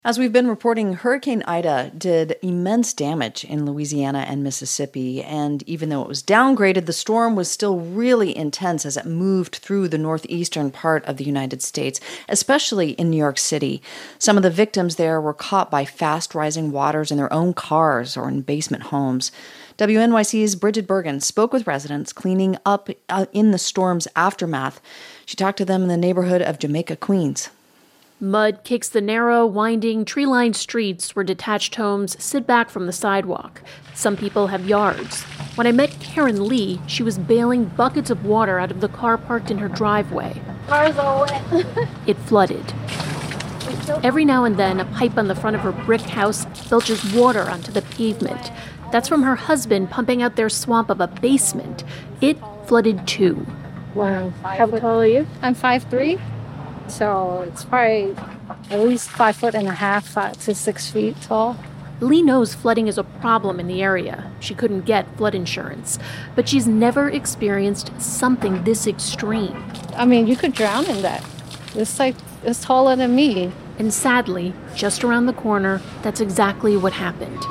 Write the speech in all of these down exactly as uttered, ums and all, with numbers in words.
As we've been reporting, Hurricane Ida did immense damage in Louisiana and Mississippi, and even though it was downgraded, the storm was still really intense as it moved through the northeastern part of the United States, especially in New York City. Some of the victims there were caught by fast-rising waters in their own cars or in basement homes. W N Y C's Bridget Bergen spoke with residents cleaning up in the storm's aftermath. She talked to them in the neighborhood of Jamaica, Queens. Mud kicks the narrow, winding, tree-lined streets where detached homes sit back from the sidewalk. Some people have yards. When I met Karen Lee, she was bailing buckets of water out of the car parked in her driveway. Cars all wet. It flooded. Every now and then, a pipe on the front of her brick house belches water onto the pavement. That's from her husband pumping out their swamp of a basement. It flooded too. Wow. How tall are you? I'm five three. So it's probably at least five foot and a half, five to six feet tall. Lee knows flooding is a problem in the area. She couldn't get flood insurance, but she's never experienced something this extreme. I mean, you could drown in that. It's like, it's taller than me. And sadly, just around the corner, that's exactly what happened.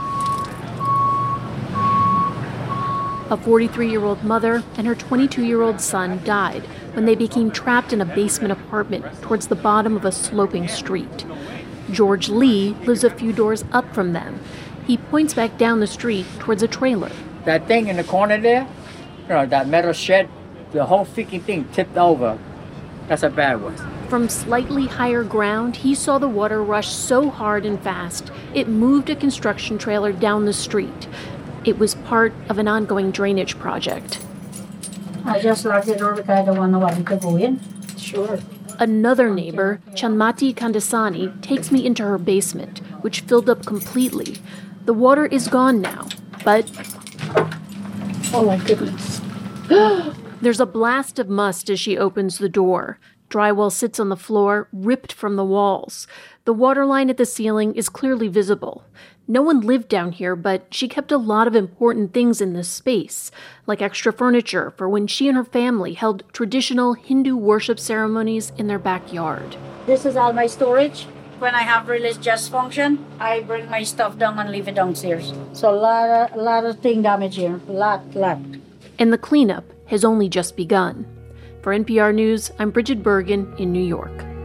A forty-three-year-old mother and her twenty-two-year-old son died when they became trapped in a basement apartment towards the bottom of a sloping street. George Lee lives a few doors up from them. He points back down the street towards a trailer. That thing in the corner there, you know, that metal shed, the whole freaking thing tipped over. That's a bad one. From slightly higher ground, he saw the water rush so hard and fast, it moved a construction trailer down the street. It was part of an ongoing drainage project. I just locked the door because I don't want nobody to go in. Sure. Another neighbor, Chanmati Kandasani, takes me into her basement, which filled up completely. The water is gone now, but... Oh my goodness. There's a blast of must as she opens the door. Drywall sits on the floor, ripped from the walls. The water line at the ceiling is clearly visible. No one lived down here, but she kept a lot of important things in this space, like extra furniture for when she and her family held traditional Hindu worship ceremonies in their backyard. This is all my storage. When I have religious function, I bring my stuff down and leave it downstairs. So a lot of, a lot of thing damage here, a lot, lot. And the cleanup has only just begun. For N P R News, I'm Bridget Bergen in New York.